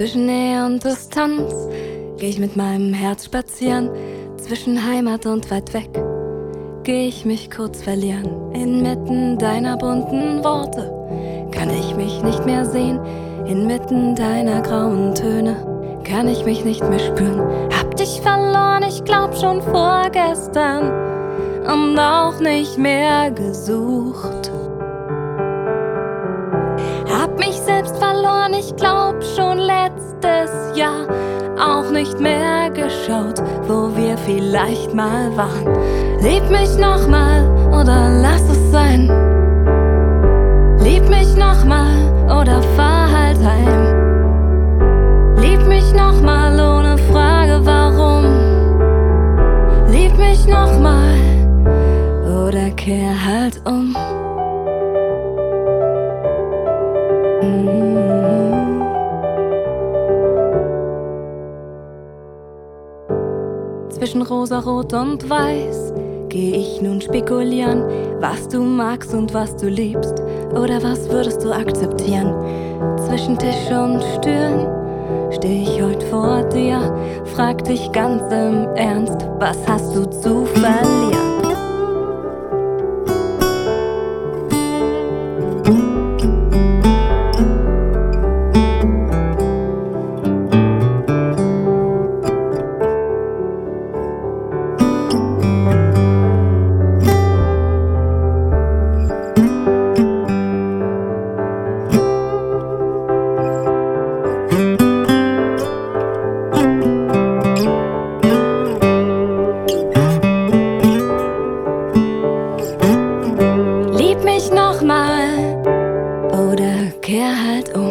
Zwischen Nähe und Distanz geh ich mit meinem Herz spazieren. Zwischen Heimat und weit weg geh ich mich kurz verlieren. Inmitten deiner bunten Worte kann ich mich nicht mehr sehen. Inmitten deiner grauen Töne kann ich mich nicht mehr spüren. Hab dich verloren, ich glaub schon vorgestern, und auch nicht mehr gesucht. Hab mich selbst verloren, ich glaub schon letztes Jahr, auch nicht mehr geschaut, wo wir vielleicht mal waren. Lieb mich nochmal oder lass es sein. Lieb mich nochmal oder fahr halt heim. Lieb mich nochmal ohne Frage warum. Lieb mich nochmal oder kehr halt um. Zwischen rosarot und weiß geh ich nun spekulieren, was du magst und was du liebst, oder was würdest du akzeptieren. Zwischen Tisch und Stühlen steh ich heut vor dir, frag dich ganz im Ernst, was hast du zu verlieren? Lieb mich nochmal oder kehr halt um.